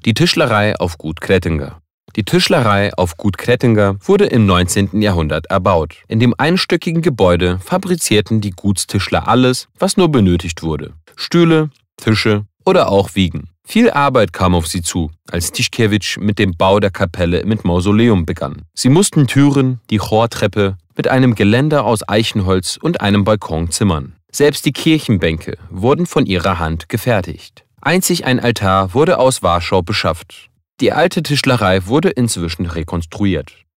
Die Tischlerei auf Gut Krettinger. Die Tischlerei auf Gut Krettinger wurde im 19. Jahrhundert erbaut. In dem einstöckigen Gebäude fabrizierten die Gutstischler alles, was nur benötigt wurde. Stühle, Tische oder auch Wiegen. Viel Arbeit kam auf sie zu, als Tischkewitsch mit dem Bau der Kapelle mit Mausoleum begann. Sie mussten Türen, die Chortreppe mit einem Geländer aus Eichenholz und einem Balkon zimmern. Selbst die Kirchenbänke wurden von ihrer Hand gefertigt. Einzig ein Altar wurde aus Warschau beschafft. Die alte Tischlerei wurde inzwischen rekonstruiert.